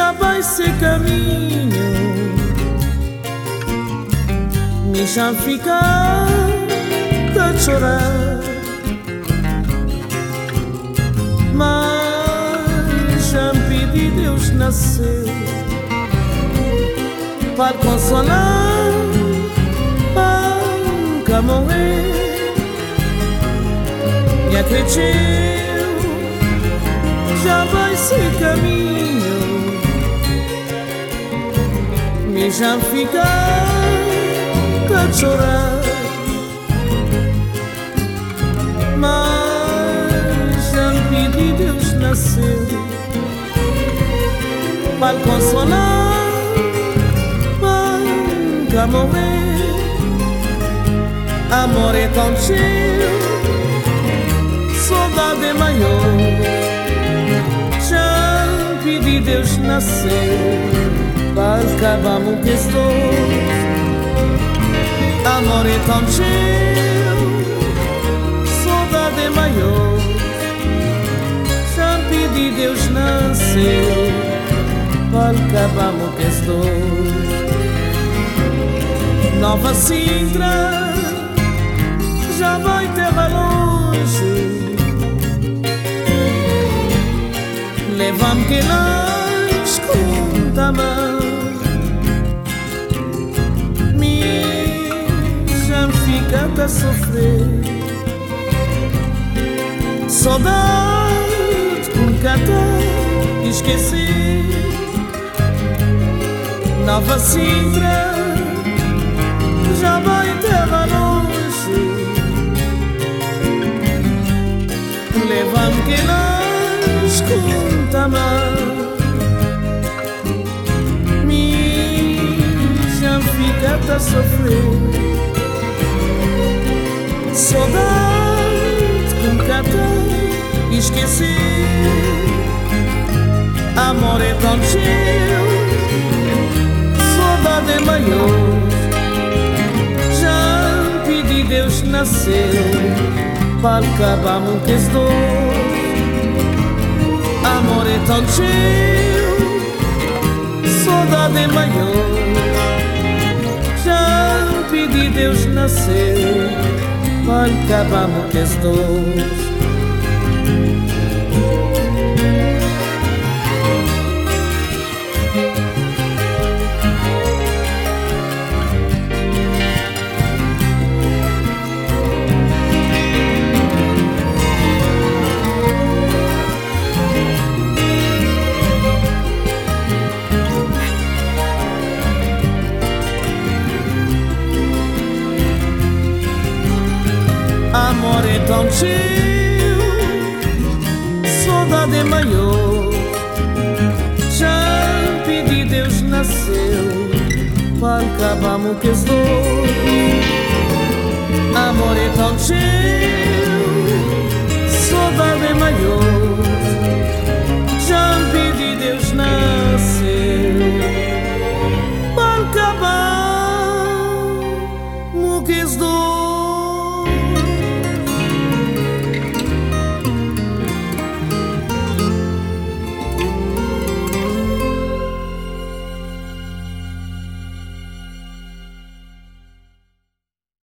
já vai ser caminho, me já ficar a chorar, mas já me pedi Deus nasceu para consolar, para nunca morrer. Me acredito, já vai ser caminho, me já ficar a chorar, mas já me pedi Deus nasceu para consolar, para nunca morrer. Amor é tão cheio, saudade é maior. Já me pedi Deus nasceu para acabar com que estou. Amor é tão cheio, saudade é maior. Já me pedi Deus nasceu para acabar com que estou. Nova Sintra já vai terra longe, leva-me que nós conta-me. Fica a sofrer, saudade com cantar e esquecer. Nova Sintra já vai terra longe, leva-me que nós conta-me. Já fica a sofrer, saudade com cantar e esquecer. Amor é tão cheio, saudade é maior. Já me pedi Deus nasceu para acabar com que estou. Amor é tão cheio, saudade é maior. Já me pedi Deus nasceu para acabar com que estou. Amor é tão cheio, saudade é maior. Já me pedi Deus nasceu para acabar com que estou. Amor é tão cheio, saudade é maior. Já me pedi Deus nasceu para acabar com que estou.